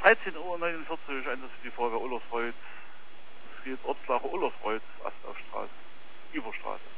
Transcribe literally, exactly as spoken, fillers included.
dreizehn Uhr neunundvierzig, Einsatz für die Feuerwehr Ullersreuth. Es geht Ortslager Ullersreuth, Astaufstraße, Überstraße.